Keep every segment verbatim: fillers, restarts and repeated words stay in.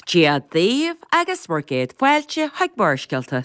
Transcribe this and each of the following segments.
Gia Dave agus Morgade Fáilte Haig Barskelta.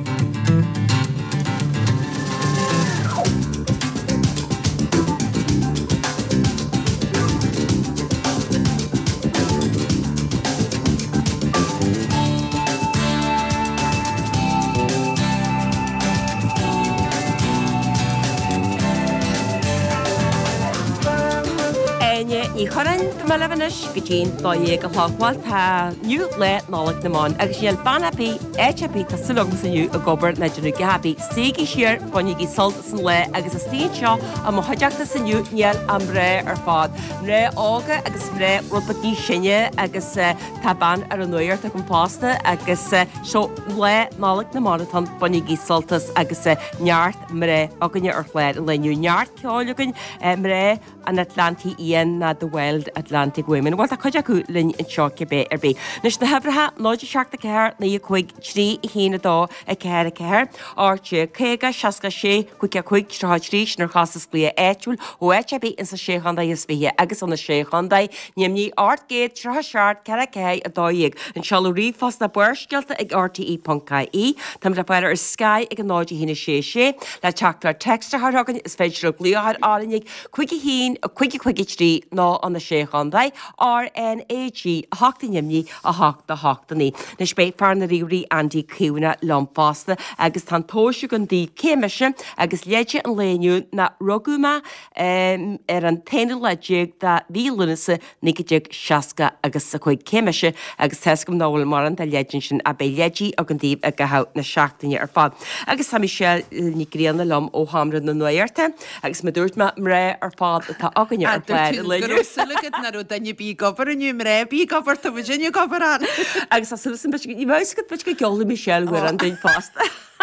Ní choran do lehanis go dtíon dóí go hláháil tá nniu le nálaach namáin agus síal banapí éitepí tá sulúm sanniu a gobar na dúna gahabí sigí siar buinigí solta san le agus is tíon seo a mo haideachta sanniu níal am ré ar fád. Ré ága agus ré rudbatí sinne agus tá ban ar an nuir tá compásta agus seo le nálaach namáin tá buinigí soltas agus neart mré aganne ar chléir leniu neart ceálagan mré an Atlantic íon na the Wild Atlantic Women. Well, tá chuide acu linn an seo cibé ar bí. Nus na hebratha láidir seachta ceir na chuig trí i hína dá a ceir a ceir. Áirte céga seaca sé chuig a chuig tráid rís nar chasas blia éitiúil ó éite bí in sa séchandai is bhí agus an na séchandai níam ní art géad trá seart ceir a cé a dáíag. An sealú rí fas na buirsgelta ag R T E dot C I. Tam le baidir ar Sky ag an náidí hína sé sé. Le teachtar texta harthagan is féidir a glíohad álinnig chuig i hín a chuig i chuig i trí ná an na séchandai R N A G a hachtainimní a hachta hachtaní. Na spéit fear na riúí Andy Cúna lompásta agus tá tóisiú gan dí céimiise agus léide an léniú na rugúma um, ar an téine leideag de bhí lunasa nigideag seaca agus sa chuig céimiise agus teiscom náhfuil mar an de léidin sin a bé léidí a an díobh a gathá na seachtaine ar fád. Agus tá Michelle ní gréanna lom ó hamra na nuirte agus me dúirt me ré ar fád tá aganne ar léir léidir. Sulagad na ru daine bí gobar a nniu ré bí gobar tá Virginia gobar an. Agus a sulsan bit í bhaisgad bit go geola Michelle bhar an daon fásta.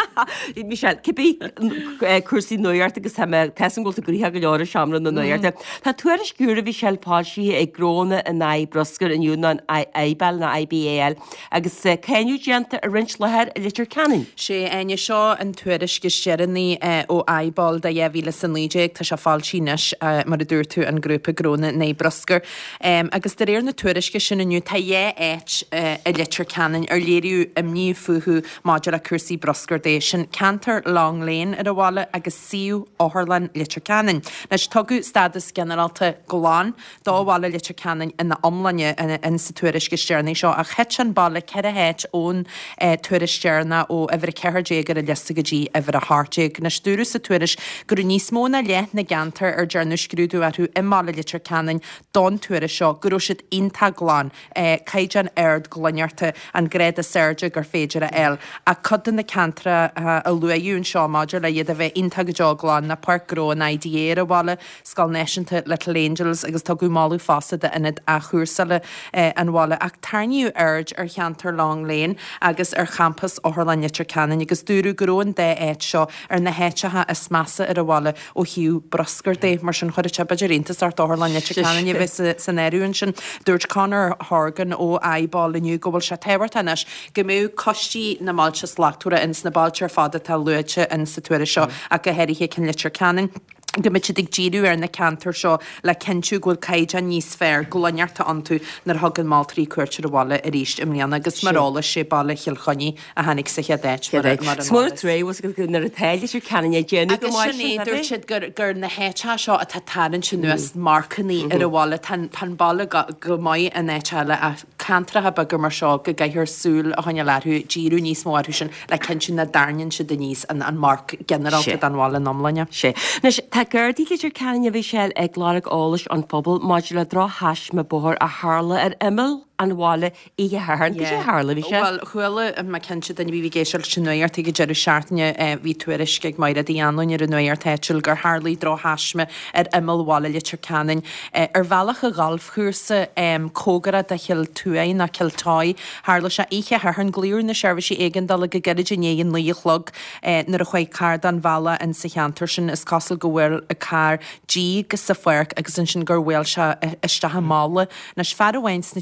Í Michelle cibí cuasaí nuirt agus ha tesan ggóilta guríthe go leir seamra na nuirte. Tá tuair sciúra bhí Michelle Páilsí ag gróna a na broscar in dúna an Aibal na I B A L agus céinú déanta a rint lehead a litir canin. sé aine seo an tuairis go steannaí ó Aibal de dhéhhíle san líideag tá se fáil síneis mar a dúir tú an grúpa gróna na broscar. Agus de réir na tuairis go sin aniu tá dhé éit a litir canin ar léirú am ní futhú máidir a cuasaí broscar sin Cantor Long Lane ar a bhála agus siú áthirlan litir canin. Leis tugu stadas generalta goláán dá bhála litir canin ina omlanne in sa tuairis go stearna seo a chet an balla ceir a héit ón tuairis stearna ó a bhar ceirdéag ar a lista go dtí a bhar a háteag. Na stúru sa tuairis gur níos móna leith na gantar ar dearna scrúdú arú imála litir canin don tuairis seo gurú siad ionta gláán caidan aird glonnearta an gréad a Serge gur féidir a eil a codan na cantra a luaún seo máidir le iad a bheith inta go deagláán na Parkró na I D A a bhála Scal Naisianta Little Angels agus tá go máú fásta de inad a chuúrsala an bhála ach tarniú urge ar cheantar Long Lane agus ar campus áthirlan litir canin agus dúrú goróin de éit seo ar na héitethe is measa ar a bhála ó hiú broscar dé mar sin chuirte beidiríntas ar áthirlan litir canin i bheith san éún sin dúirt Conor Horgan ó Aibal iniu go bhfuil se tehairtanis go mú costí na máilte slachtúra ins na báilte ar fada tá luite in sa tuaire seo a go héirithé cin litir canin. Go mit ag ddíú ar na cantar seo le cinú ghfuil caiide níos fér gonearta antú nar thugan má trí cuairte a bhála a ríist imlíana agus marrála sé bailla chiilchoní a hanig sa déit Smó ré was go nar a teile ar canan déanú go idir siad gur gur na héite seo a tá taran sin nuas marcaní ar a bhála tan bailla go maiid a néiteile a cantrathe bagur mar seo go gaiithir súil a thaine lethú díú níos móú sin le cinú na darnin si denníos an an marc generalta an bhála nómlaine sé. Tá gurdí idir canan a bhí séil ag gláric álas an pobl máidir le dro heis me bóthir a hála ar imil an bhála í háan go sé hála bhí sé. Well chuile me cinse den bhí géisiil sin nuir ag jeú seaartne hí tuairis ag maidad í anún ar an nuir teitiil gur hálíí dro heisme ar imilhála litir canin. Ar bhealach a galh chuúsa cógara de chiil tuain na ciltáid hála se ihe an glúr na seirbhí éigen dal go geidir néon líolog nar a chuid card an bhela in sa cheantar sin is casal go bhfuil a car G gus sa foiirc agus sin sin gur bhfuil se istethe mála nas fearhhains na tríthe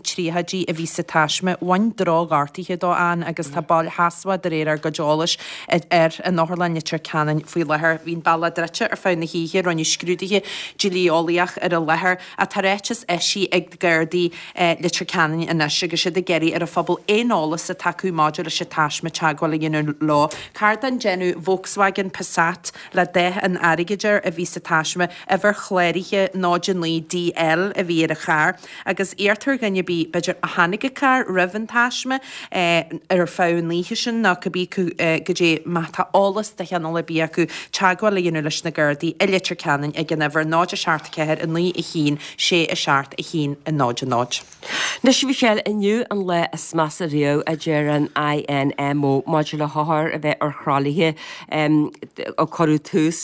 credí a ví sa táisme bhain drog artaithe dó an agus tá ball haswa de réir ar gojólas ar an Northern tir canan faoi lethir hín balla drete ar fáin na híhe roiinní scrúdaithe Juliolaíach ar a lethir a taréites é si ag gurdaí litir canan in agus si de geirí ar a fphobal éálas sa taú máidir a se táisme teagháil dionú lá. Car an genú Volkswagen Passat le de an aigidir a ví sa táisme a bhar chléirithe náidir lí D L a bhí ar a char agus éartar gannne bí beidir a hanige car rihan táisme ar fáin líhe sin ná go bí go dé mata álas de cheanna le bí acu teagháil dionú leis na gurdaí i litir canan ag gan bhar náidir seart ceir in lí i chin sé a seart a chin in náidir náid. Nes bhí sé inniu an le is mas a rio a déar an I N M O module háthir a bheith ar chrálathe ó choú túús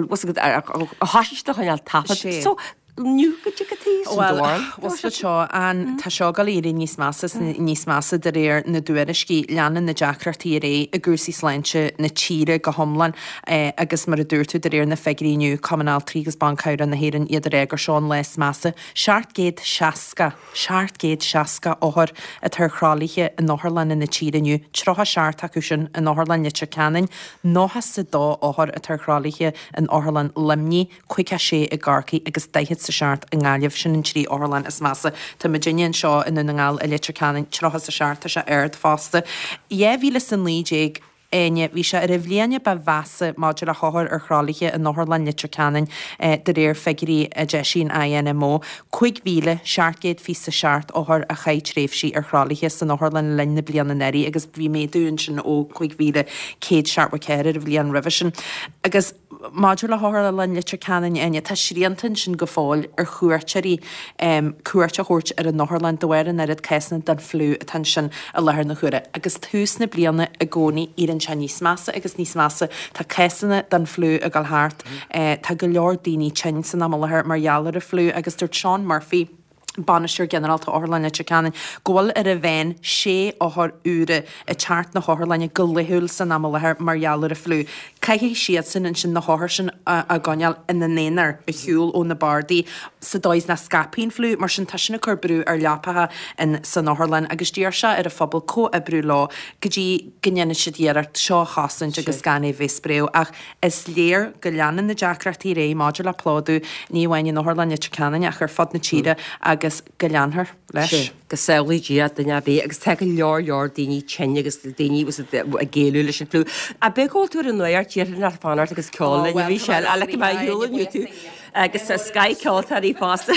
a hasiste chuineal tapa. So Nniu go tu go tí was seo an tá seo gal íí níos massa níos massa de réir na dúiricí leanan na deachratí ré a gúsí sleintse na tíre go homlan agus mar a dúirú de réir na feguríniu Commonál trígus bancair an na héan iad régur seán les massa. Seart géad seaca, Seart géad seaca óthir a tar chrálathe in Northern in na tíireniu, trocha seart acu sin in Northern litir canin, nóhas sa dó óthir a tar chrálathe in Northern limní, chuice sé i garcaí agus daithe sa seart an gáileh sin in trí Orlan is massa Tá Virginian seo in na ngáil a litir canin trocha sa seart a se aird fásta. Ie bhíle san líéig Aine bhí se ar a bhblianaine ba bhesa máidir a chothir ar chrálathe in Northern litir canin de réir fegurí a de sin I N M O, chuig bhíle seaartgéad fi sa seart óthir a chaid tréifhsí ar chrálathe san Northern lenne blianana neirí agus bhí méadún sin ó chuig bhíle céad seaartha ceir a bhblian rivision. Agus máidir le háir le litir canin aine tá sríantain sin go fáil ar chuirteirí cuairte thuirt ar an Northern dohairan ar ceisna den flú a tan sin a lethir na chuire. Agus tús na bliana a gcónaí ar an se níos massa agus níos massa tá ceisina den flú a gal háart tá go leor daoine tin san am lethir margheallar a flú agus dúirt Sean Murphy Banister generalta Orlan litir canin ggóil ar a bhéin sé óthir úre a teart na háthirlainne go lethúil san am lethir margheallar a flú. Caihí siad sin in sin na háthir sin a gáineal ina néar a hiúil ó na bardaí sa dóis na scapín flú mar sin tá sinna chu brú ar leapathe in san Northern agus dtíar se ar a fphobal có a brú lá go dtí gannne si dhéart seo chasan agus ganna bhéspreo ach is léir go leanan na deachreachtaí ré máidir le pláú ní bhhaine Northern litir canin ach ar fad na tíre agus go leanthar leis. Go saolaí díad duine bé agus te go leor leor daoine tenne agus daoine was a géú leis an flú. A beáil tú an nuir tíar ar fanart agus ceála bhí se a le bhúla tú agus a Sky ceoltarí fásta.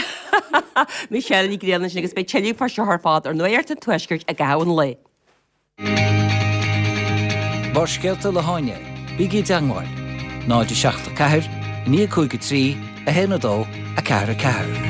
Mí se í gréanna sin agus be teú far se th fád ar nuirt an tuisgurt a gahan le. Bar scealta le háine, bíí deangáil, náidir seachta ceair, ní chuige trí a héanadó a ceair a ceair.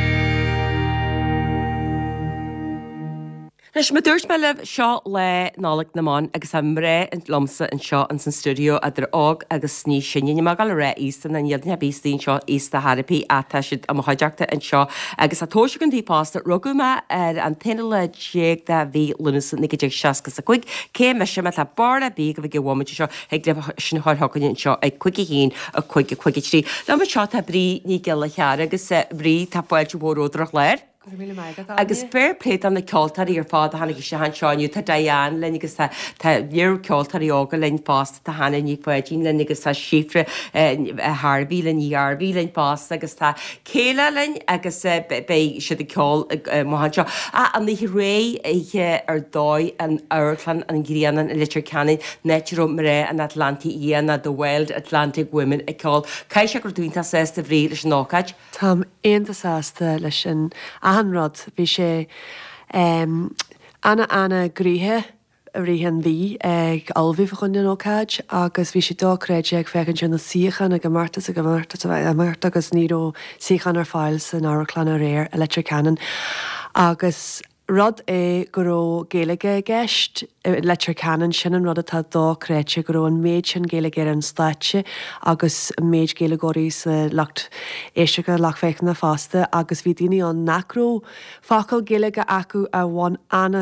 Leis me dúirt me leh seo le nálaigh naán agus am ré an lomsa an seo an san stúdio a idir ág agus ní sinine me gal ré ístan na iadne bístín seo ísta Harpaí a teisiid am haideachta an seo agus atóise an típásta rugú me ar an taine le déag de bhí lunas nig dé seacas a chuig cé me se me le barla bí go bh go bhhaid seo ag de sin ththgann seo ag chuigi hín a chuig chuigi trí. Le mar seo tá brí ní ge le chear agus brí tapáilte bhródrach léir. Agus spéir pléit an na ceoltarí ar fád a hána se han seáinú tá daán lenagus níor ceoltarí ága lein pás tá hána ní poidín lenagus tá sifre Harbí le níarbí lein pás agus tá céile lein agus bé si ceol mohan seo. A an hí ré ige ar dóid an Ireland an Gríanan litir canin netrum ré an Atlanti íana do Wild Atlantic Women i ceol. Cai se gur dúnta sésta bhrí leis nácaid? Tám aonanta sásta leis an anrod bhí sé anna anna gríthe a rihan bhí ag albhíh chunne ócáid agus bhí sé dóréide ag fecinn sin na siochan a go marta a go marta a marta agus níró siochan ar fáil san áirchlan a réir a litir canan agus rud é go ró géalaige gceist litir canan sin an rud atá dóréite go ró an méid sin géalaige ar an stáitse agus méid géalagóirí sa lecht éistecha lech féic na fásta agus bhí daoine an nachró fácail géalaige acu a bhain anna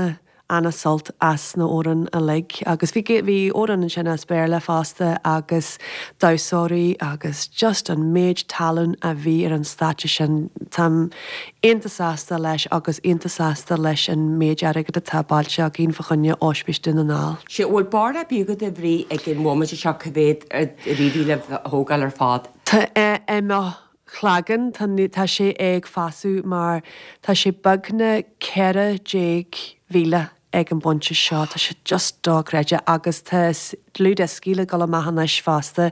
anna salt as na óran a le agus bhí bhí óran an sin as béir le fásta agus dásóirí agus just an méid talan a bhí ar an státe sin tam intasásta leis agus intasásta leis an méid aige a tabbailte a gin fachunne áspiste na ná. Se bhfuil bar a bígad a bhrí ag gin móid se cabéad ridí le hógal ar fád. Tá é má chhlagan tá sé ag fasú mar tá sé bagna ceire déag bhíle ag an bonte seo tá sé just dóreide agus tá lúd a scíle go maithanis fásta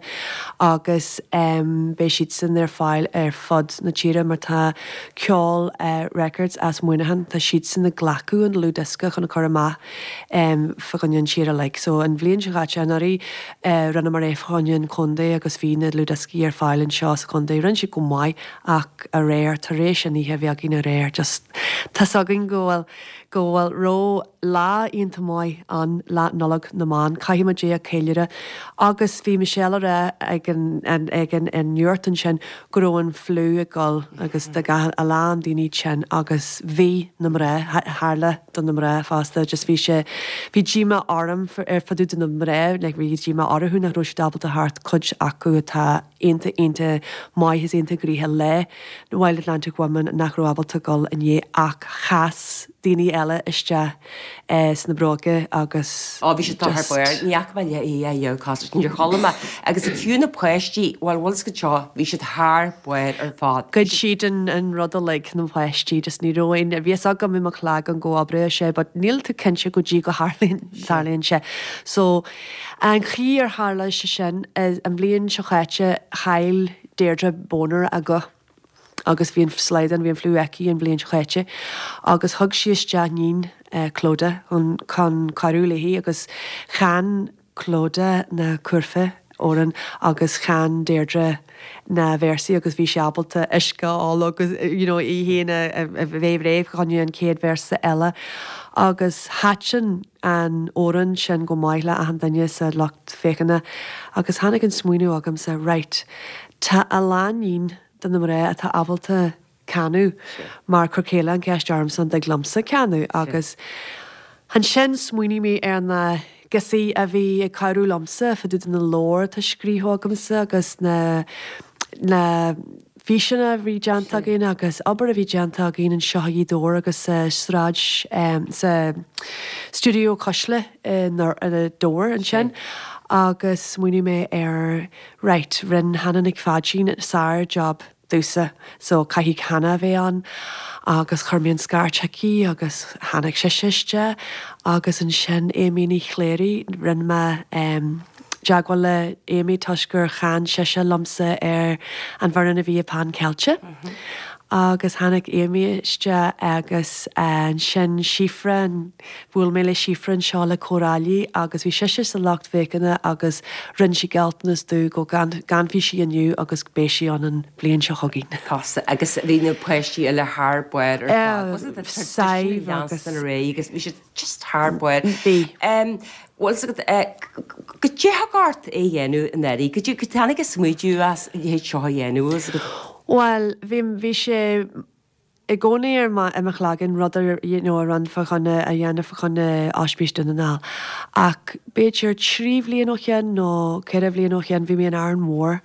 agus um, bé siad san ar fáil ar fod na tíre mar tá ceol uh, records as muinahan tá siad san na glacu an lúdisca chun na chomá um, fa chuinn tíre le so an bblion se chatte anarí uh, rinne mar éh chuinn chundé agus bhí na lúdiscí ar fáil an seo sa chundé rinn si go maiid ach a réir tar rééis sin í heh gin a réir just tá agin gohfuil gohfuil ró lá ionanta maiid an lá nolog naán caiime dé a céileire agus bhí Michelle ra ag an ag an an nuirtan sin goróin flú a gáil agus de a lán daoine sin agus bhí na ré hála don na ré fásta just bhí sé bhí ddíma orm ar faú den na ré le bhí ddíma orthú nach roiisi dabal a hart chuid acu atá inta inta maithis inta gríthe le na Wild Atlantic Woman nach roiábalta gáil in dhé ach chas daoine eile iste sna broga agus á bhí sé tar buir níach bail í é cos níor cholamma agus a fiúna poisttí bhil bhil go teo bhí sé th buir ar fád. Good siad an an rud a le na poisttí just ní roiin a bhíos aga mi chlág an go abre sé, but níl tú cinse go dtí go Harlín darlíonn se. So an chií ar hála se sin is an bblion se chaite chail déirdre bónar a go. agus bhíon sleidan bhíon fluúici an bblion chaite agus thug sios deanín clóda chun chun carúlaí agus chan clóda na curfa óran agus chan déirdre na versaí agus bhí seabalta isca á agus i héana a bhéh réibh chuú an céad versa eile agus háin an óran sin go maiile a an daine sa lecht féchanna agus hána an smuoinú agam sa right tá a lánín den na ré atá abalta canú mar crocéile an ceist armsan de glamsa canú agus an sin smuoine mé ar na gasaí a bhí ag cairú lamsa fa dú na lór tá scríthgamsa agus na na bhí sinna bhí deanta gin agus obair a bhí deanta gin an seoí dó agus sráid sa studioú cosle in a dór an sin. agus muoine mé ar right rinn hanan ag fád sin sár job dúsa so caihí chana bheith an agus chumíonn scarteí agus hanig sé siiste agus an sin éíní chléirí rinn me um, deagháil le éí tuisgur chan siise lomsa ar an bharna a bhí a pan ceilte. Mm-hmm. agus hanig éimiiste agus an sin sifra bhfuil mé le sifra an seo le chorálaí agus bhí siise sa lecht fécanna agus rinn si geltanas dú go ganhí si aniu agus béisi an an blion seo chogin. Casa agus bhína poisttí a le th buir ar saibh agus an ré agus bhí sé just th buir. Bhí. Bhil go déthgart é dhéanú in éí, go dú go teanna go smuidú as héad seo dhéanú. Well, bhím bhí sé i gcónaí ar imachlágan rudidir ar ran fachanna a dhéanana fachanna áspíiste na ná. Ach béidir tríomh líon ó chean nó ceirh líon ó chean bhí mé an air mór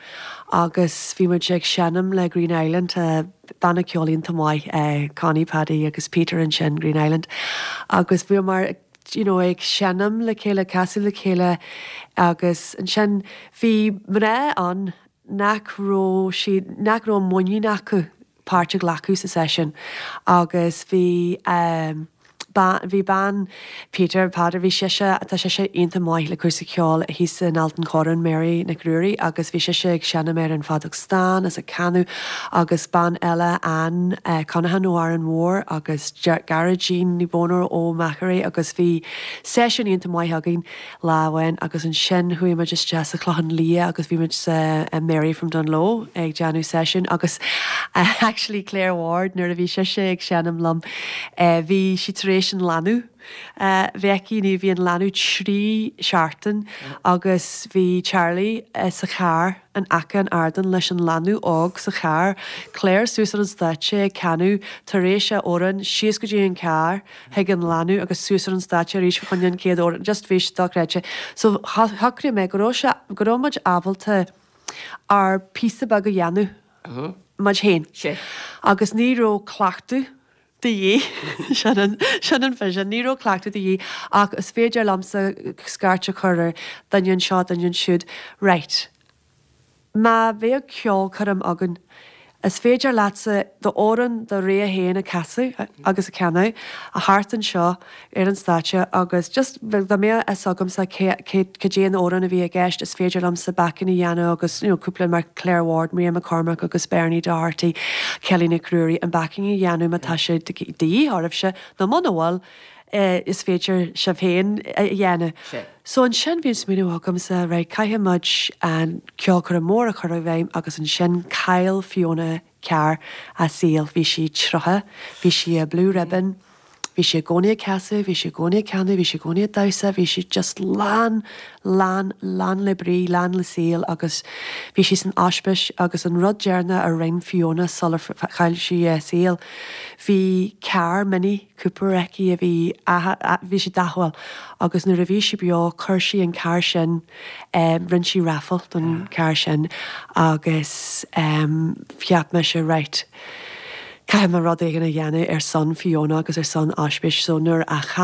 agus bhí mar ag seanam le Green Island a banna ceolíonn tamáid Connie Paddy agus Peter an sin Green Island. Agus bhí mar you know, ag seanam le chéile casú le chéile agus an sin bhí mré an nachró si nachró muí nacu páirte glacu sa session agus bhí um, bhí ban Peter Padder bhí siise atá siise onanta maiith le chusa ceáil a hí san Alton Choran Mary na Grúirí agus bhí siise ag seanna mé an Fadachtán as a canú agus ban eile an uh, Conahan Noir an mór agus Garagín ní bónar ó Macharí agus bhí session onanta maiith agin láhain agus an sin chuí me just just a chlochan lia agus bhí me uh, Mary from Dunlow ag Janu session agus uh, actually Claire Ward nuair a bhí siise ag seanam lom uh, bhí si taréis leis an leanú. Bheici ní bhí an leanú trí seaartain agus bhí Charlie uh, sa char an acha an ardan leis an leanú ág sa char, Claire súsar an státe ceanú tar rééis se óran sios go dtí an car heag an leanú agus súsar an státe ríéis chuinean céad óran, just bhís doréite. So thacrí mé goróid ábalta ar písa bag a dhéanú maid héin. Agus níró clachtú de dhé sin an fi níró clachtú de dhé ach is féidir lamsa scarte chuir daon seo daon siúd right. Má bhé ceol chum agan is féidir lása do óran do ré héana a casú agus a ceanú a háartan seo ar an státe agus just do mé is agam sa céan óran a bhí a gceist is féidir am sa bacin i dhéanú agus cúpla mar Claire Ward, Miriam McCormack agus Bernie Doherty, Kelly Nicrury an bacin i dhéanú má tá sé daí áibh se nó man bháil Uh, is féidir se féin dhéana. So an sin bhíon smíú agam sa raid caithe muid an ceol chu mór a chur a bhéim agus an sin cail Fiona cear a síl bhí si trotha, bhí si a Blue Ribbon, bhí si gcónaí casú, bhí si gcónaí ceanú, bhí si gcónaí dasa, bhí si just lán, lán, lán le brí, lán le síl agus bhí si san áspais agus an rud dearna a ring Fiona solar chail si síl. Bhí cear mini cúpar eici a bhí bhí si daháil agus nuair a bhí si beo chuirsí an cear sin um, rinn si raffle don cear sin agus um, fiap me se right. Caim mar rud éigen a dhéanú ar son Fiona agus ar son áspais so nuair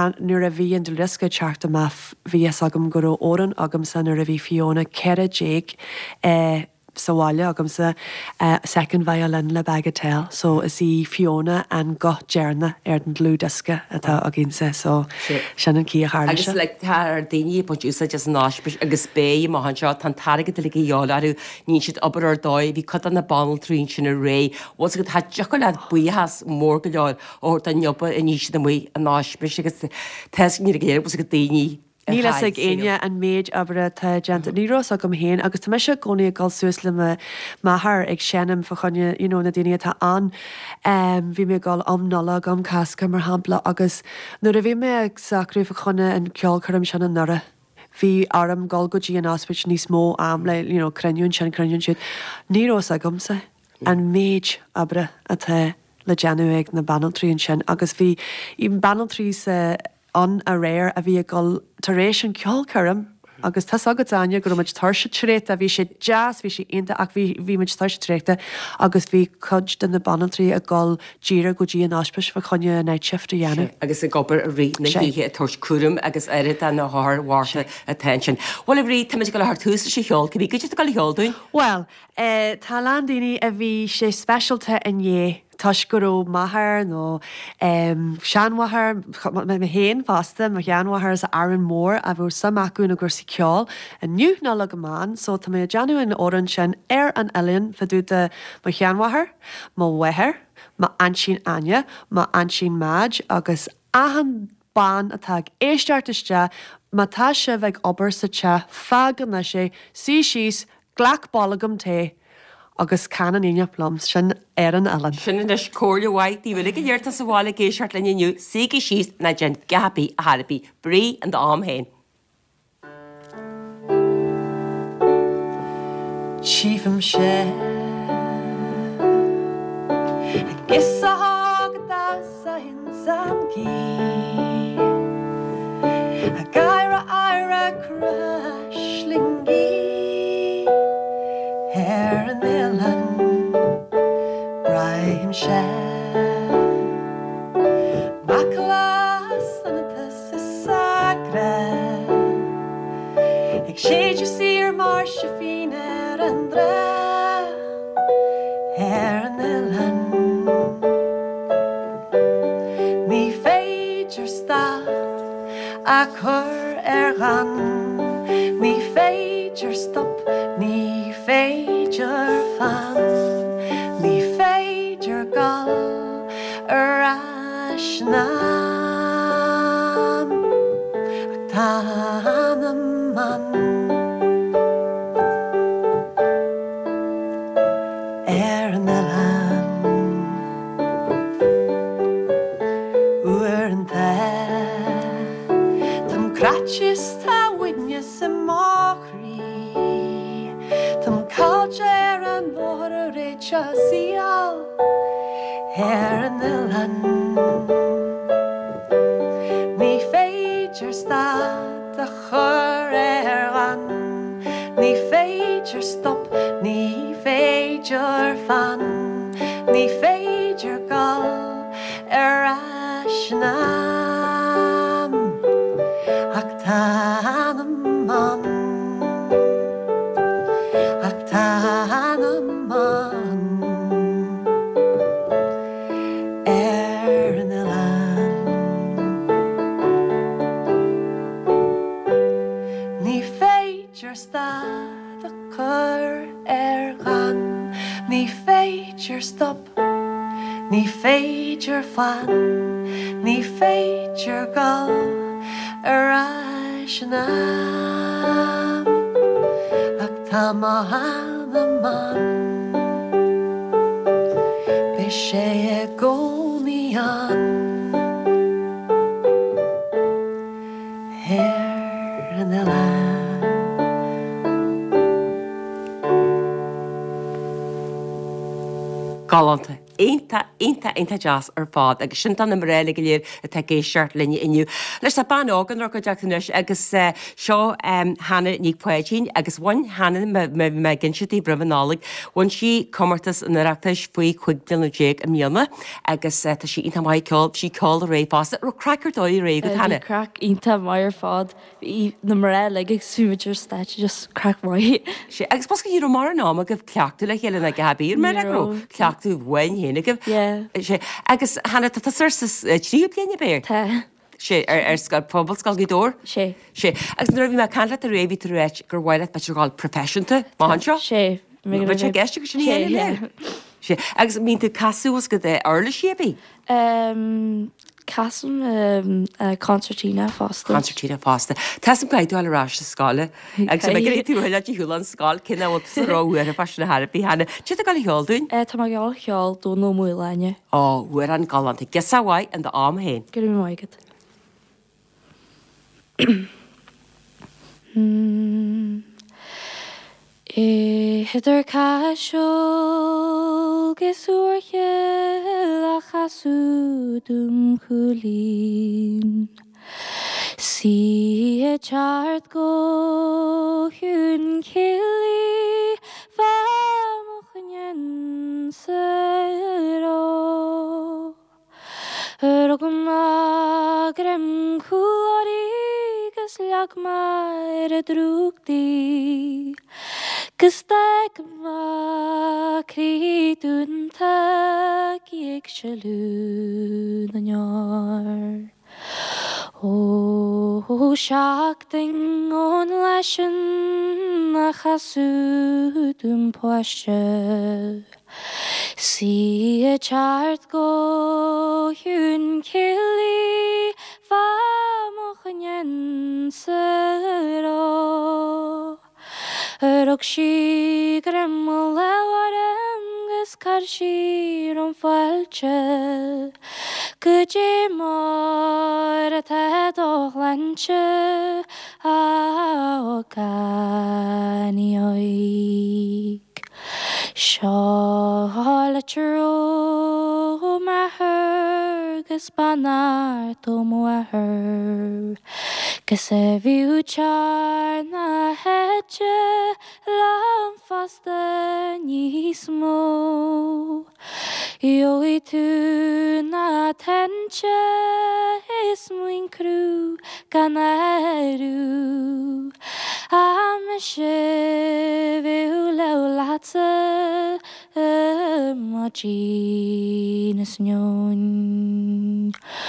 a bhí an do risca teachta má bhí agam go óran agam san nuair a bhí Fiona cead Jake uh, saháile agam sa uh, second violin le bagatelle, so is í Fiona an go dearna ar den glú disca atá a ginsa, so sin an cí a hála agus le tar daoine producer just an áspais agus bé má an seo tan targad le dheolaú ní siad obair ar dóid bhí cut an na banal trín sin a ré was go tá deacha le buíhas mór go leáil ó tá niopa a ní siad mu an áspais agus teis ní géir was go daoine. Ní le ag aine an méid abre tá genta nírós a go héin, agus tá me se gcónaí gáil suas le maithar ag seanam fa chunne you know, na daine tá an um, bhí mé gáil amnola am casca mar hapla agus nuair a bhí mé ag sacrú fa chunne an ceol chum sean an nura. Bhí arm gáil go dtí an áspait níos mó am le you know, cruniún sin cruniún siad. Nírós a gomsa an méid abre a tá le deanú ag na banaltríon sin agus bhí í banaltrí sa an a réir a bhí gáil taréis an ceol chum agus tá agad aine gur muid tarse tréta a bhí sé jazz bhí sé inta ach bhí bhí muid tarse tréta agus bhí cud den na banaltrí a gáil díra go dtí an áspais fa chunne night shift a dhéanú. Agus a gobar a rí na híthe a tuairt cuarum agus éire an na háthhharrta attention. Bhil a rí tá go le thúsa sé cheol, go bhí go go cheolúin? Well, uh, tá lá daoine a bhí sé specialta in dhé. Tuis go maithar nó um, seanmhathar me héin fásta mar cheanmhathar is aran mór a bhfuair sam acu na gur sa ceol a nniu ná le go máin, so tá mé deanú in óran sin ar an eilinn faúta mar cheanmhathar, má wethir, má ansín aine, má ansín máid agus ahan ban atá éisteartiste má tá se bheith obair sa te fagan na sé sí síos ghlach ballagam té. Agus canan íine plums sin ar an elan. Sin is cóirle bhaid í bhfuil go dhearta sa bhála géisiart lenne nniu siga síos na gin gapaí a Harpaí brí an am héin. Tífam sé Gis a hágadá sa hin san cí a gaira aira crashlingi Her an elan Brahim sé Baclas anatas is sacra Ag séidir sír mar se fin ar an dra Her an elan Ní féidir stad a chur ar gan Ní féidir stop Ní féidir fan Ní féidir gal ar asnam ag tána man ar an elan uair an Crachis ta winne sa machri Tam culture and water richa seal Hair in the land Ni feature stad the chur ergan Ni feature stop Ni feature fan Ni feature gal erashnam Actanam man Actanam man Er in the land Ni feature stad the chur ergan Ni feature stop Ni feature fan Ni feature gal erashnam Actamahanam Bishe gonian Here in the land Galanta. Einta, einta, einta jazz ar fád, agus sin tan na réile go léir a te géisiart linne inniu. Leis tá ban ágan ar go deachtanis agus seo Hannah ní poetín agus bhain Hannah me gin si tí brevanálig, bhain si commartas in reachtais faoi chuig bilna déag a mianna agus tá si inta mai ceol, si ceol a réh fásta ar crackar dói réh go Hannah. Crack inta mai ar fád na réile ag súidir stait just crack mai. Si agus pas go dí mar ná a go ceachtú le chéile na gabír me le ceachtú bhain hénig agus Hannah tá sir trí bliana béir sé ar scal pobl scal go dór sé sé agus nu bhí me canla a réhí tú réit gur bhhaile be gáil professionanta má seo sé sé geiste go sin héana sé agus mín tú casús go é orla siabí Casam concertina fásta. Concertina fásta. Tasam gaidú al rás a scála agus me gréitú heile tí thuúlan scáil cinna bhil sa róhuiar a fasna Harpi Hannah. Tí a gáil heolún? Tá má geall cheol dú nó mú leine. Ó, bhuiar an galanta. Ges a bhaid an de am héin. Gur mí maigad. I hidir casiol gesúrche a chasú dum chulín Si e chart go hun kili famochnen sero Rogum agrem kulari gas lag mar drukti Gysdag ma cridwn tag i'ch sialwn yn iar. O siag ding o'n lesion a chaswyd yn pwysio. Si y chart go hwn cili famoch yn ensero. Rog si gremmel lewar ymgys car si rhwng ffalche Gydje mor a ted o chlanche a o gani oig Siol a tro ma her gys banar to mo a her Gys e fiw char na hedge lam fasta nis mo Io i tu na tenche is mwyn crw ganeru Am e se fiw lew lata ma gines nion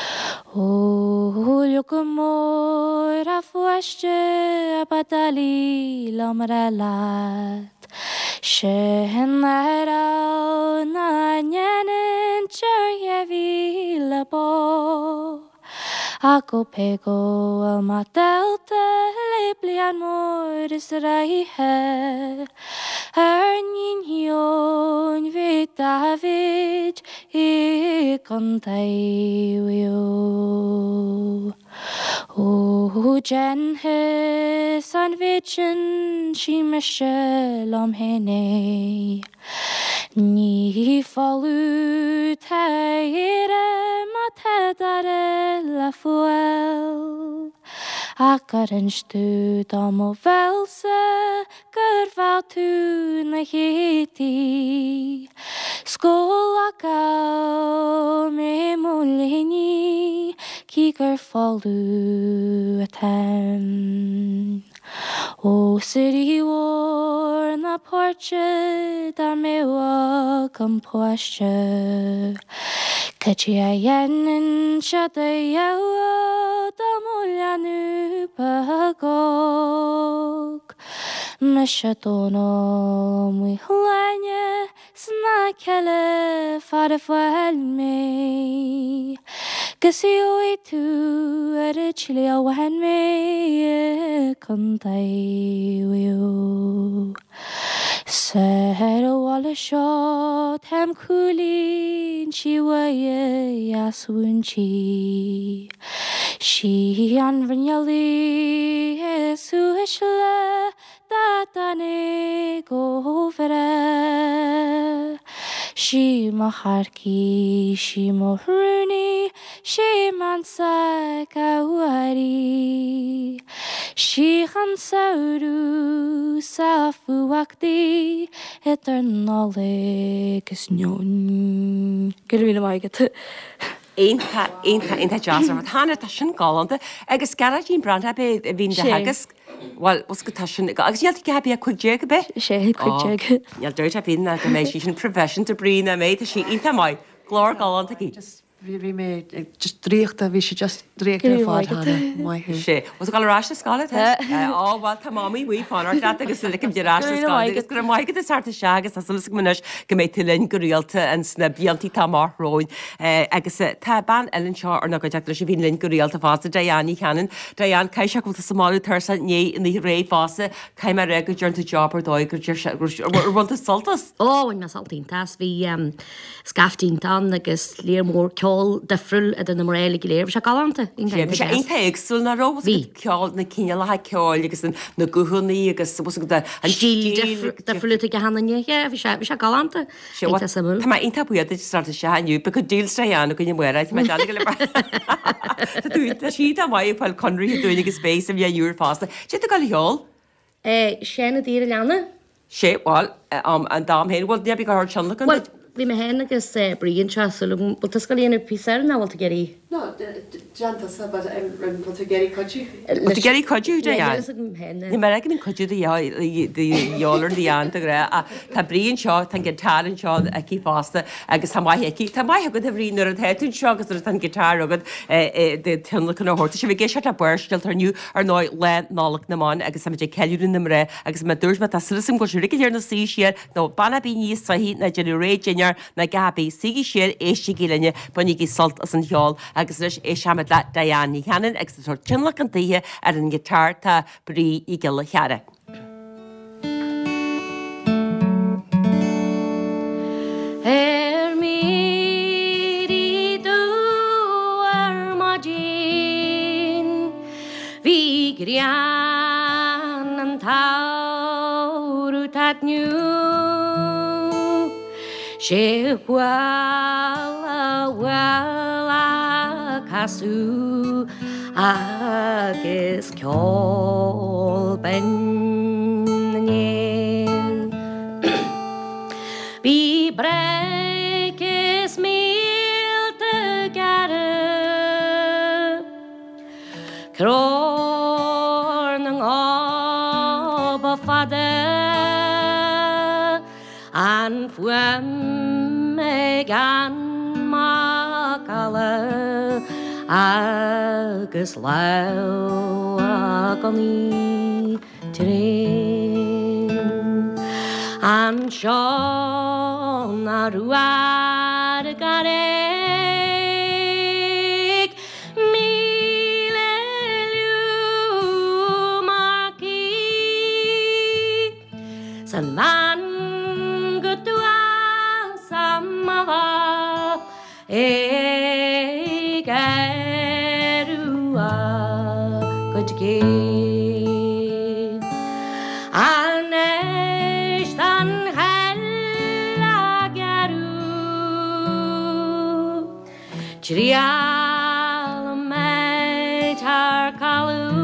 O liwg y môr a fwestiau a badali lomrelat Sien ar aw na nyenyn tjör fi labo Ac o pego al ma delta leblian môr is rai he Ar ni'n hion fi David i gondau wio O O jen his an vision she Michelle am hene Ni falu teire matedare la fuel Akkar en stud am o velse Gyrfa tu na hiti Skål akka me molini Kigar falu atem O city war na porche da me wa composture Kachi ayen shade yawa da mulyanu pagok Meshatono mui hlanye sna kele farfal me Kasi oi tu er chile awan me kontai wiu Ser wala shot hem kulin chi waye yaswunchi She anvrnyali esu ishle datane govere She maharki she mohruni she mansa kawari She khansauru safu wakti eternale kisnyon Gyrwyn y mae gyda Einta, einta, einta jazz ar hanna tá sin gáanta agus garadín brand be vín de hagus Well, was go tá sin agus iad go habí a chué go be? sé chuide Ial dúirt a bhín a go mééis sí sin profession de brína méid a sí inta mai glór gáanta í. Vi me just dríochtta vi sé just dríochtta fád hanna mai hu. sé. Was gal rá sála á bhil tá máí bhí fánar agus licim derá agus gur maigad is sarta segus a sulas muis go méid tilinn go rialta an sna bíaltí tá marróin agus tá ban Ellen seo ar na go teach sé bhín linn go rialta fásta Diana cheanan Diana caiise go Somáú thusa né in í ré fása caiim mar ré go dúnta jobbar dóid gur bhanta soltas. Ó na saltíntas hí scaftíntan agus léarmór ceol defriúil a den moréla go léir se galanta. sé einta agsúil na ró ceáil na cíine le ceáil agus na guhannaí agus stíl defriúil go hanne bhí se galanta. Tá inta buad starta se aniu be go dílstraanna go muráid me le tú siad a maiid fáil conraí dúine agus spéis a bhí dúr fásta. sé go heol? Séna dtír leanna? sé bháil an dám héin bhil neabí go seanla go. Bhí me hen agus bríon se bú tas go líonna píar náhil a geirí. No, Janta sa bad rin pot geri cojú. geri cojú de Ní mar agin cojú jólar díanta ré a tá bríon seo tan gitárin seo a cí fásta agus tá maihéí Tá mai go a bhrínar an heún seo agus an gitár agad de tunla chun horta sé bh gé se a buirstil tarniu ar ná le nálach namáin agus sam ceúrin na ré agus me dúirs me tá sulasam go rigidir na sí siar nó banna bí níos sahí na genú réidir na gabí sigí siar éiste gíilenne bunig í salt as an heol agus leis é seaamad le Diana cheanan agus tar tinlach an taithe ar an gitár tá brí i gile cheara. Er mírí dú ar madín hí grian an táú tatniu sé bhfuil bhfuil casú agus ceol bennin Bhí breicas mílte gara Cror na ngába fada an fuam me gan macala agus le ganí trin an seo na ruar gareg míle liú marcí san man go dúa samava e garua go gé an éist an hella garú Trial me tar calú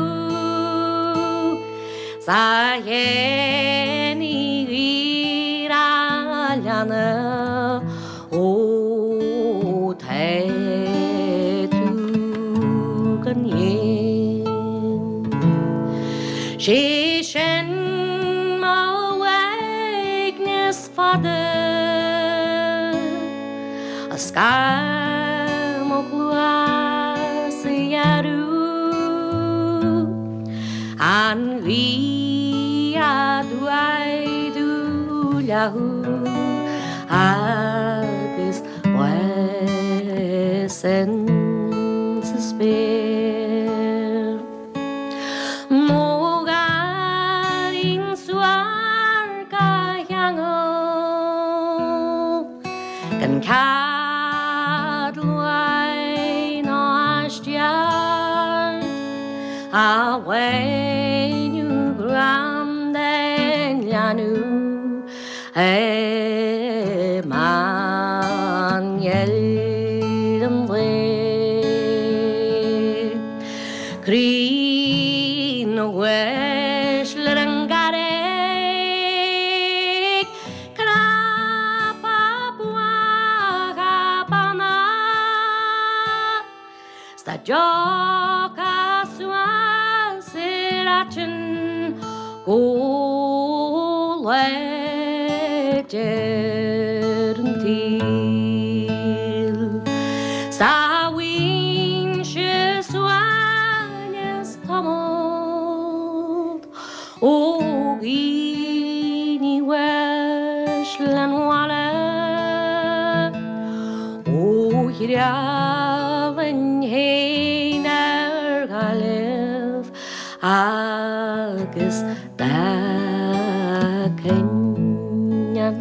sa héni ira lana o te tu gan yin she shen ma weakness father a sky mo glua siaru an vi aduai du lahu agus wesen spir mogarin suar ka yango kan kadluai no ashtiar away new gram den yanu e man yeldum we Green wesh lerangarek krapa buaga bana sta joka swan serachin golegentil sta win O gini wesh lan wala O hiralen heiner galev agus da kenyan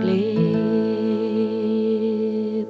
skleb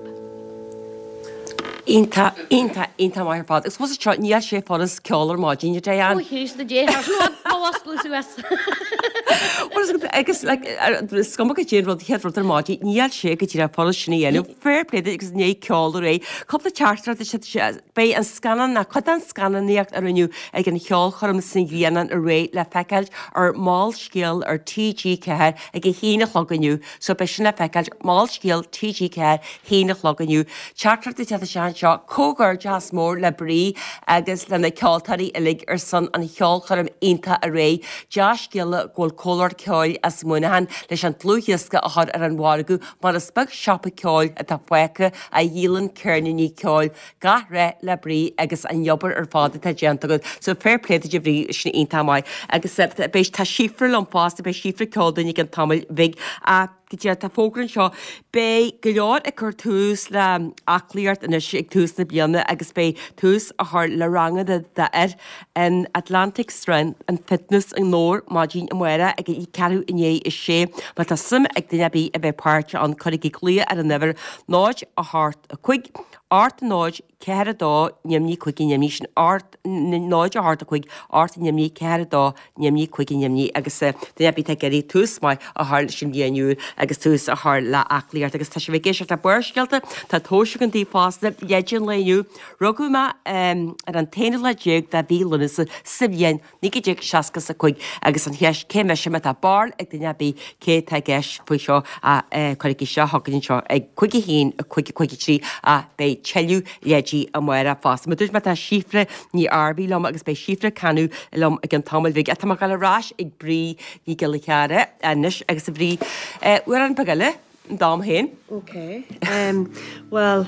Inta, inta, inta mai fad. Ys was a trot níl sé fod as ceolar mágin your day O an. here's the day has no wascal to us What is it? I guess like scumma go jin rod head rod mágin níl sé go tíra fod sinna yellow fair play that is ní ceolar é. Couple of charter that shit bei an scanan na codan scanan níocht ar aniu ag an cheol chorm sin gríanan a ré le fecald ar mall scale ar T G ceir ag a hína chloganiu so be sinna fecald mall scale T G ceir hína chloganiu. Charter that the shan seo cógur jazz mór le brí agus lena ceoltarí ilig ar san an cheol chorm inta a ré Josh Gilla ggóil cólar ceáil as munahan leis an tlúhiasca a thar ar an bháragu mar a spug siapa ceáil a tá foicha a dílan cearna ní ceáil ga ré le brí agus an jobbar ar fáda tá déanta go so fair play de brí sin inta mai agus béis tá sifra lampásta béis sifra ceáil nig an tamil vig a Gidea tá fógrann seo bé go leor ag chur túús le aclíart in ag túús na blianana agus bé túús a th le ranga de ar an Atlantic Strength an fitness an nóir má dín amara ag í ceú iné is sé, mar tá sim ag duine bí a bheith páirte an chuig clia ar an never náid a thart a chuig art náid ceir dá neamní chuig neamní sin art náid a hart a chuig art neamní ceir dá neamní chuig neamní agus duine bí geirí túús mai a th sin bhéanú agus túús a th le aclíart agus tá sé bh géisiart a buircealta tá tóise an típásta léidirn leú rugú me ar an taine le déag de bhí luna sa sibhéin ní go dé seacas a chuig agus an heis céime sem tá bar ag duine bí cé tá gceis faoi seo a chuigí seo hagann seo ag chuigi hín a chuigi chuigi trí a bé teú lédí a muire fásta. Ma dúirt me tá sifre ní arbí lom agus bé sifre canú lom ag an tamil bhíh a tá gal arás ag brí ní go le cheara anis agus a brí uair an pagile dám héin. Okay. Um, well,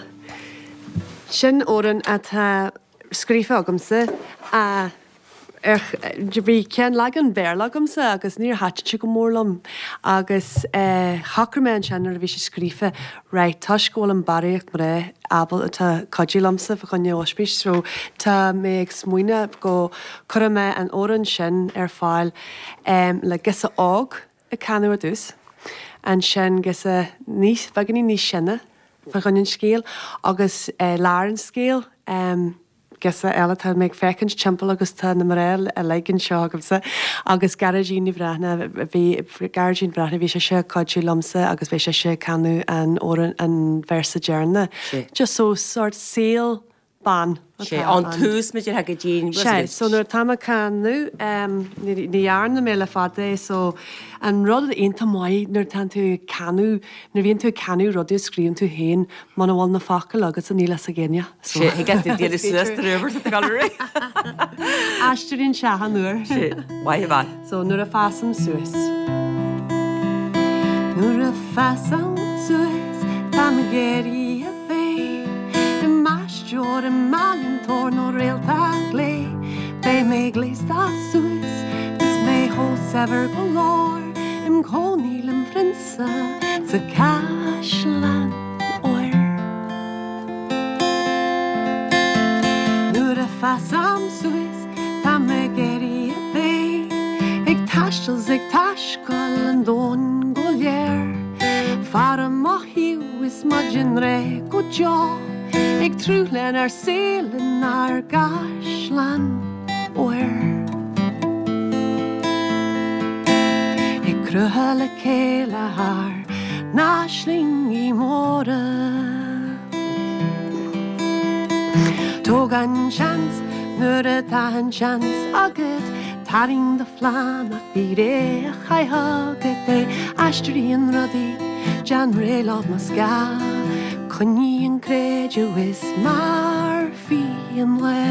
sin óran a tá scrífa agamsa a Er bhí cean legan béir legamsa agus níor haite go mórlam agus hacrmén sean ar bhí sé scrífa réit tá scóil an baríocht mar é abal atá codílamsa fa chunne ospís so tá mé ag smuoine go chur mé an óran sin ar fáil um, le gisa ág a canú a dús an sin gisa níos baganí níos sinna fa chunne scéal agus uh, láran scéal um, gesa eile tá méid fecinn timppla agus tá na marréil a leigann seo agamsa agus garadín bhrena bhí garadín brethna bhí sé se codú lomsa agus bhí sé sé canú an óran an versa dearna. Just so sort síl ban. sé an túús me ha go dín sé so nuair tam canú níhearna mé le fada so an rud onanta maiid nuair tan tú canú na bhíonn tú canú rodú scríonn tú héin man bháil na facail agus a níla a ggéine dé suúir galí Eisteíonn se nuair bhaid so nuair a fásam suas nuair a fásam suas tá géirí a fé i meistúir an malin tór nó réalta lé bé mé glíostá suas gus mé hó sever go láir im cónílam frinsa sa Caisleán óir nuair a fásam suas tá mé géirí a fé ag taistil ag taiscail an dón go léir far a maithíú is maidin ré go deá ag trúlen ar sílan ar Caisleán óir ag crutha le céile thar náisling í móra tóg an seans nuair a tá an seans agad taring de flan ach bhí ré a chaithagad é aisteíonn rudaí Jan réile ma sá chuní an créidir is mar fion le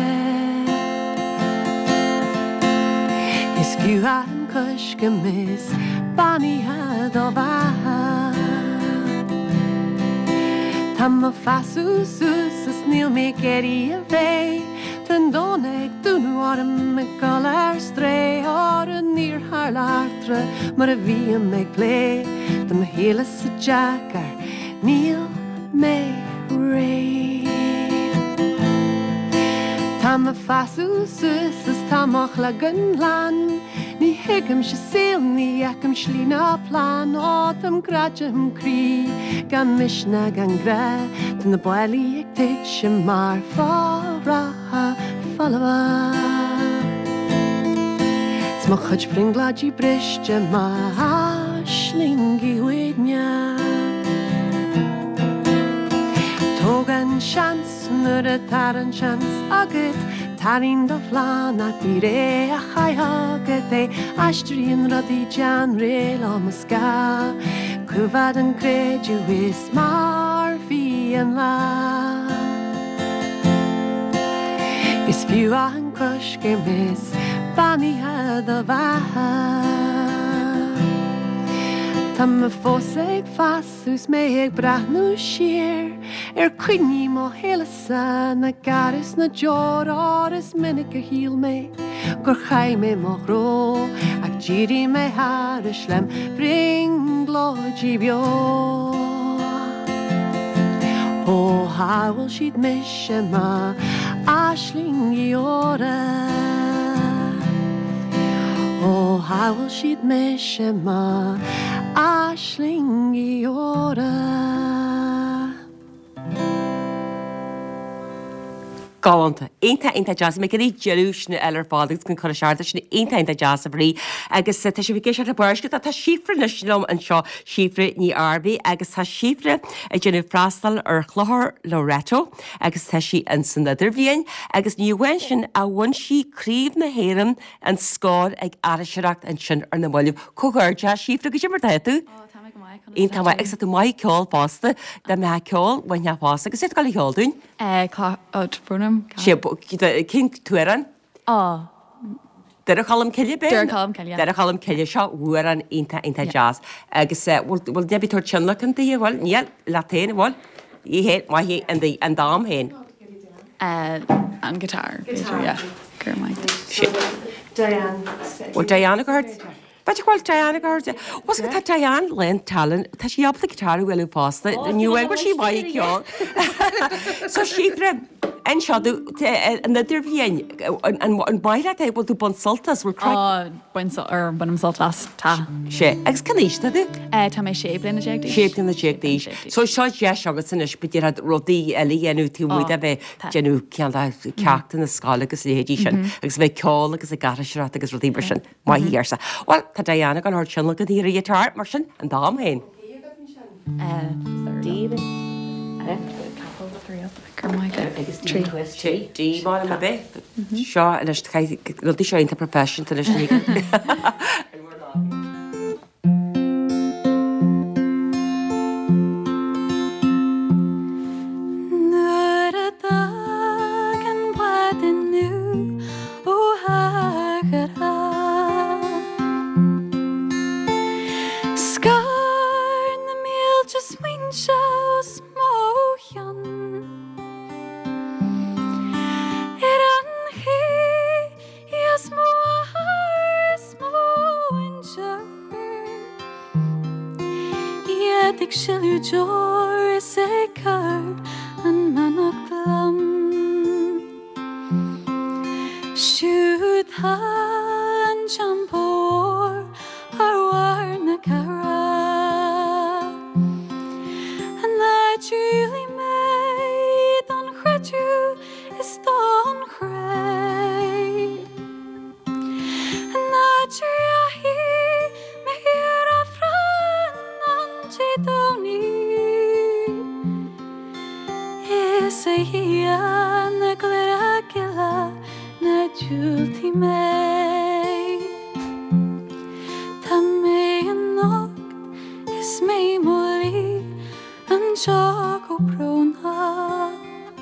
Is fiú an cos go mis baníthe do bhatha Tá ma fasú sus is níl mé géirí a bvé Tan dónnig dúnú orm me gal ar stré or an níor haar látre mar a bhí me lé Tá ma héle sa jackar níl mé ré Tá ma fasú sus is táach le gan lan Ní hiigem se síl ní echam slína plán átam grajam crí gan misna gan gra Tá na bailí ag teit sem mar fáratha fallha Sma chud bringladí briste má slingi huidne Tóg an seans nuair a tar an seans agad tarín do fláán a bhí ré a chaithagad é aisteíonn rudaí Jan réile am sá Cúbhad an créidir is mar bhí an lá Is fiú an cos go mis baníthe do bhatha Tá ma fós ag fasús mé ag brathnú siar ar cuiní má héalasa na garis na deor áras minic a híal mé gur chaim mé má ró ag ddírí mé thar is lem bring glóidí beo Ó hábhfuil siad mise má aisling í óra Ó hábhfuil siad mise má aisling í óra Gáanta, Einta einta jazz me gurí jeúsna eile fádagus gon choir searta sinna einta einta jazz a brí agus tá sé bhí sé a buirce a tá sifre naisiom an seo sifre ní arbí agus tá sifre a genú frástal ar chluthir Loreto agus tá si an san idir bhíon agus níhain sin a bhain si críomh na héan an scáil ag airiseach an sin ar na bhilh chuir de sifre go mar tú? Íon tá ag sa tú mai ceáil fásta de me ceáil bhaine fásta agus sé gáil cheáilún? Brunam cin tuaran? á Deir a chalam ceile be? Deir a chalam ceile, Deir a chalam ceile seo bhuair an inta inta jazz. Agus bhfuil debitóir tsinla an daí bhil níl latéin bhil í hé mai hé an an dám héin. an guitar gur mai Diane Bhil Diana go Bait bhil Diana go Was go tá Diane len talan tá sí ab gitar bhfuil fásta, nniu go sí mai ceáil. So síre an seo nadidir bhíon an baile é bhil tú bon soltas bhfuil craig buin ar bunam soltas tá. sé. Agus caníiste tú? Tá mé sé blin na déag. Séblin na déagdíis. So seo deis agus san is beidir rodí eile dhéanú tú muid a bheith genú ceanta ceachta na scála agus léhédí sin, agus bheith ceála agus a garisirat agus rodí bar sin mai híarsa. Well, tá Diana an thir sinla go dtíir itar mar sin an dám héin. Dí má a beh seo leis rudí seo inta profession leis ní. Shall Joris e card an manach glam Shoot han champor ar war na cara And I truly made on chredu is don cray And I truly me here a fran an chidoni Is a hia na gleragila na julti me Ta me an nocht is me moli an jago brona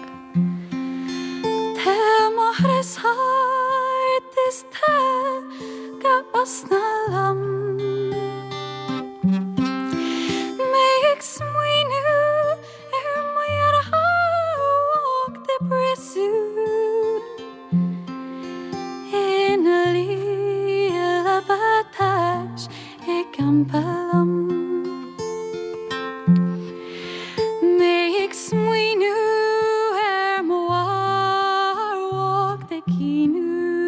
Te mahres heart is te ga asna lam Make smwinu er my arhawk de bresoon In a lila batash e kampalam Make smwinu er my arhawk de kinu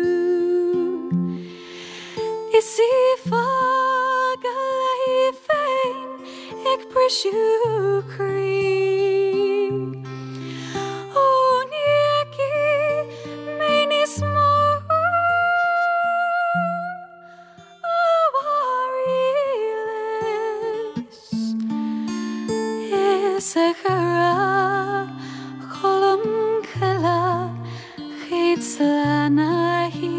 Is if I got fein ik presju kri O nieki meni smo Avarilis Is a gara Cholam kala Chitslana hi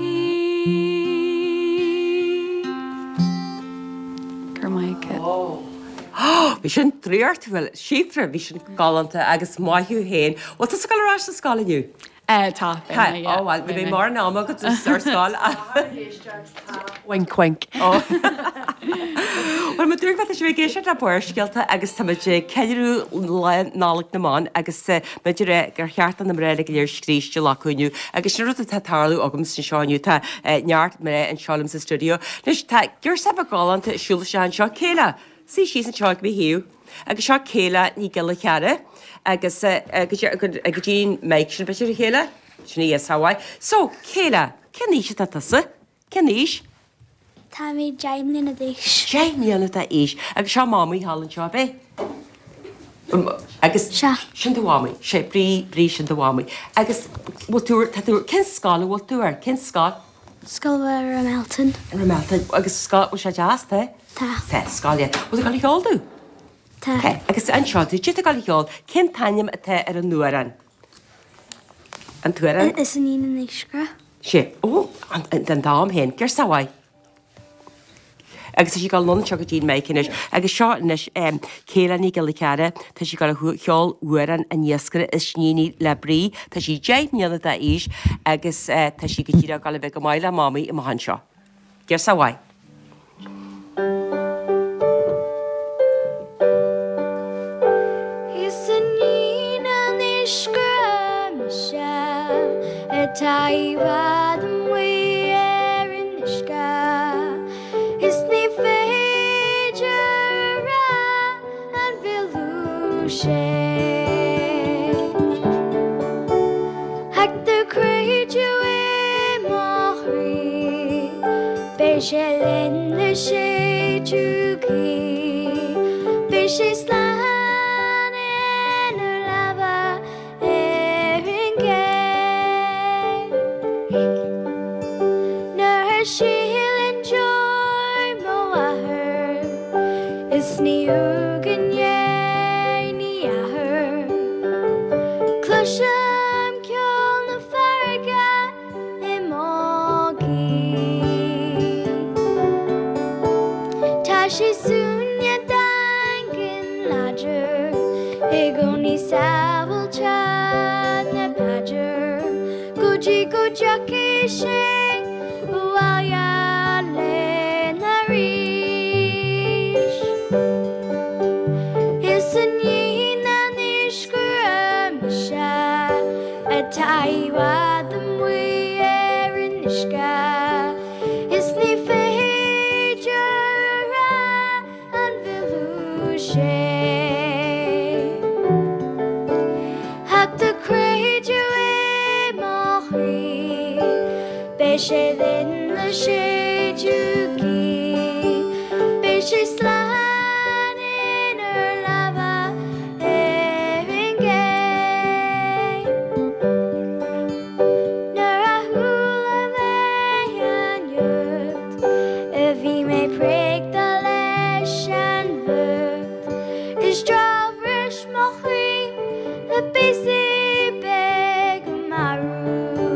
Bhí sin tríart bhfuil sífra bhí sin galanta agus maithú héin. Wat is sscoilrá na scáilaniu? Tá óhil bhí mar ná agus ar scáil. Wink wink. Well ma dúr bheit sé géisiart a buir scialta agus táidir ceirú nálaach naán agus meidir gur cheartta na réile léir scríiste lecuinniu agus sin ruta tátarlú agam sin seáinniu tá neart mé an seálam sa studio. Leis tá gur sa gáanta siúla se an seo céile. Sí sí an seáid bhí hiú, agus seo céile ní geile cheara agus go dín méid sin beisiir chéile sinna dhé saháid. So céile, ceníis se tasa? Ceníis? Tá mé Jaimlí na déis. Jaimlí na éis, agus seo mámaí hálann seo bé? Agus sin dohámaí, sé brí brí sin dohámaí. Agus bhil túr cin scála bhil túir, cin scáil? Scáil Ramelton. Ramelton, agus scáil bhil sé deas te? Tá. Tá, scáil bhil gáil cheolú? Tá. Agus an seo tú títe gáil cheol, cin tainnim a te ar an nuaran? An tuaran? Is an ína níoscra. sé ó den dám hen gur sahaid. Agus sí gáil lona se go dín méicinis, agus seo nes céile ní geala ceara tá sí gáil cheol uan a níoscara is sníí le brí, Tá sí déimneala a is agus tá sí go tíra gal bheith go maiile mámaí i mohan seo. Gur sahaid. Taivad mwy er yn ysga Is ni feidr an filw sé sé linn le sé trúgaí, bé sé slán in ar lava ar an gcéir. Nuair síl an joy mo ahar, is ní ugan é ní ahar. Cluisiam ceol na farga i mógaí. Tá sé súnne dangin láidir, i gcónaí samhail tead na paidir. Gúidí go deacaí sé bháile le na ríis. Is an dhína níoscúra me se, atá iad an mui ar an isce. Is ní féidir an bhilú sé. Thach do creidiú é mochaí, bé sé linn le sé trúgaí, bé sé slán in ar lava ar an gcéir. Nuair a thula mé an iúd, a bhí mé préagta leis an bhucht. Is drabhris mochaí na bésaí beag marú.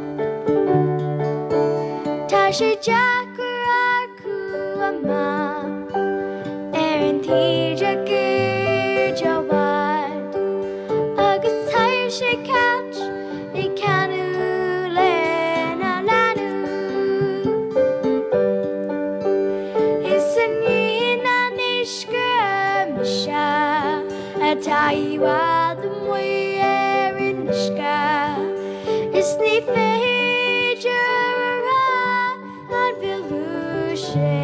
Tá sé deacair acu ama, ar an tíide gur deabhaid, agus tair sé catch i ceanú le na leanú. Is an dhína níoscúra me se, atá iad an mui ar an isce. Is ní féidir an bhilú sé.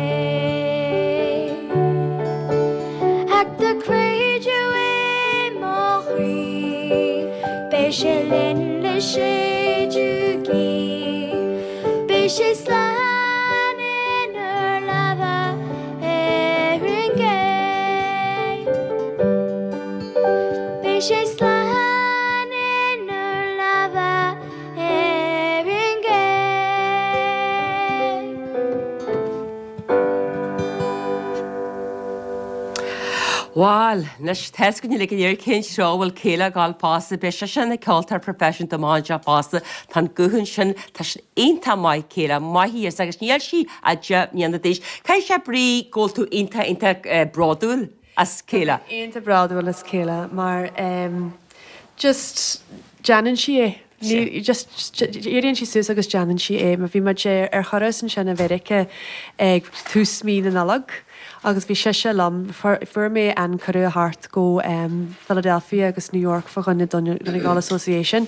Thach do creidiú é mochaí, bé sé linn le sé trúgaí, bé sé slán in ar lava ar an gcéir. Bé sé slán in ar lava ar an gcéir. Bháil, nes teascann le dhéir cin seohfuil céile gáil pása be se sin na ceoltar profession do máide pása tá guhann sin tá sin aonanta maiid céile maithí agus níl si a de níana dééis. Cai sé brí ggóil tú inta inta broadúil as céile. Aonanta braúil is céile, mar um, just Janan si é. Ní just éonn si suas agus Janan si é, mar bhí mar sé ar choras an sin na bheice ag tús mí na lag. Agus bhí sé lam fur mé an choú hart go um, Philadelphia agus New York fa chunne Donegal Association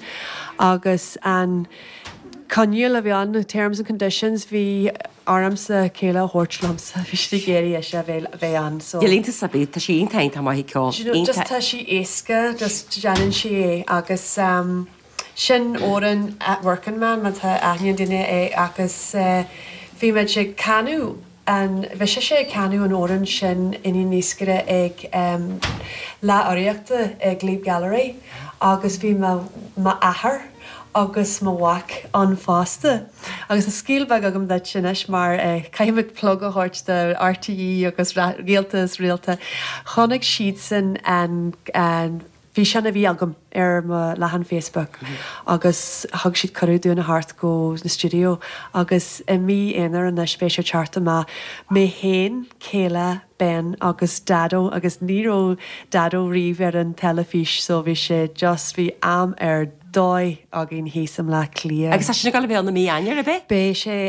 agus an conniuil a bhí an terms and conditions bhí áramsa céile hórtlamsa bhí géirí se bheith an. Gelínta sabí tá sí ontainta mai ceáil. Just tá sí éasca just Janan si é agus um, sin óran at working man man tá aithníonn duine é agus uh, bhí meid sé canú. An bheit sé sé canú an óran sin iní níoscire ag um, lá áireachta ag Glebe Gallery agus bhí má ahar agus má bhac an fásta. Agus na scíalbag agam de sinis mar uh, caiimiid plug a háirt de R T E agus réaltas réalta. Chonaic siad san an an bhí sena bhí agam ar lehan Facebook agus thug siad choú dúna hart go na studio agus i mí inar an na spéisio charta má mé héin céile ben agus dadó agus níró dadó riomh ar an telefís so bhí sé just bhí am ar dói a gin hísam le clia. Agus sinna gal bhé na mí ainear a bheith? Bé sé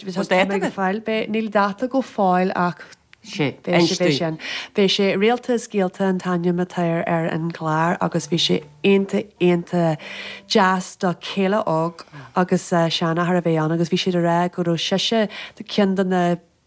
bhí fáil níl data go fáil ach sé sin. Bhí sé réaltas céalta an taine matéir ar an chláir agus bhí sé aonanta aonanta jazz do céile ág agus seanna ar a bhéán agus bhí siad a ré go siise de cean na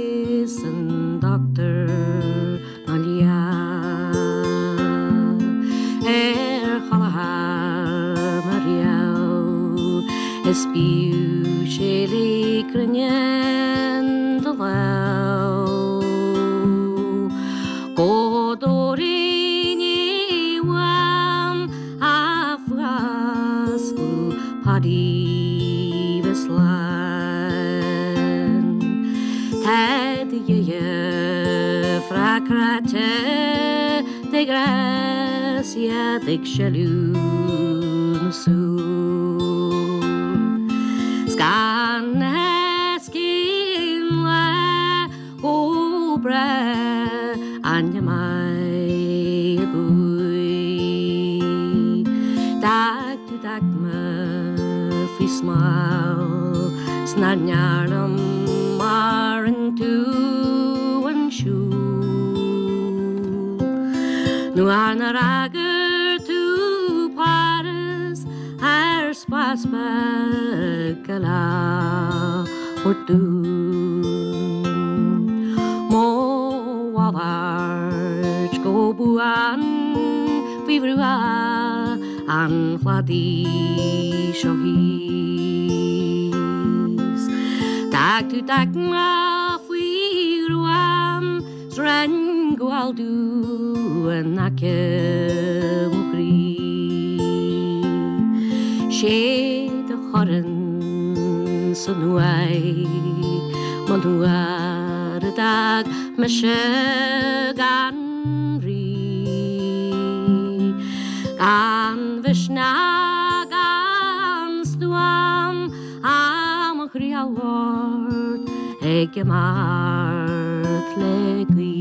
and the low Godorini wam afgaslu paddy vislan Tad ye fracrate de gracia de xalun su Scan eskin la obra anya mai gui dag du dag ma fi smile snarnarnam marin tu and shu nu arna rager tu pares her spas bagala or tu mo walarch go buan vivrua an chladi shohis dag tu dag ma firuam sren gwaldu an akemukri she de choran sunwai manduar dag meshagan ri gan vishna gan stuam am kriaward egemart legui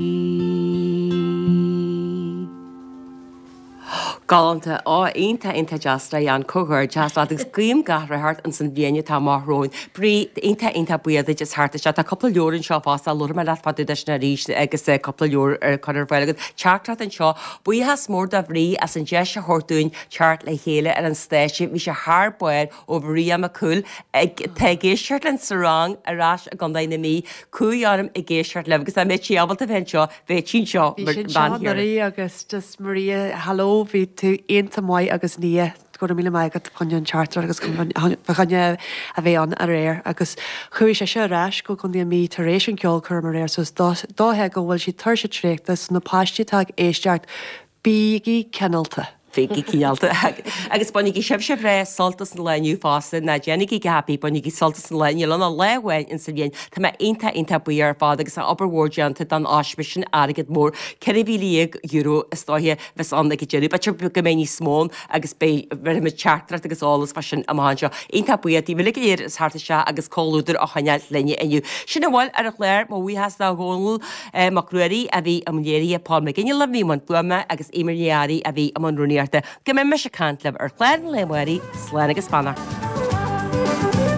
Galanta á aonanta inta deasta an cogur deasta agus cuim gahra hart an san bhéine tá marróin. Brí inta inta buiad just harta se tá coppla leorin seo fásta lura me leat fadu deis na ríis agus coppla leor ar chuir bhile teachrat an seo buí has mór da bhrí as an deis a hortúin teart le chéile ar an stéisi bhí se haar buir ó bhrí am a cool ag te géisiart an sarang arás a gandaí na mí cúarm i géisiart le agus a mé tíábalta bhain seo bheith tí seo ban Marie agus just Maria halló bhí tú aonanta mai agus ní go mí mai go chuin charter agus chunne a bheith an a réir agus chuir sé se ráis go chun mí taréis an ceol chum a réir sos dáthe go bhfuil si tuir se tréachtas na páistítag éisteart bíí cenalta. Fégi cíalta. Agus bunig í sib se ré soltas na leniu fásta na dénig í gapi bunig í soltas na leniu lena lehhain in sa bhéin Tá me inta inta buar fád agus a oberhórdeanta don áismisin agad mór ceiribí líag euro istáithe bheits anna go deirí, bet bu go méní smón agus bé bhar me chartrat agus álas fasin am hánseo. Inta buad í bhfuil éir is harta se agus cóúidir a chaneal lenne iniu. Sinna bhil ar a chléir má bhí has na ghónú má cruirí a bhí am léirí a pá me gnne le bhí man buama agus imariarí a bhí am an runúí Ge me me se cant leh ar chléir le muirí sléna agus spanna.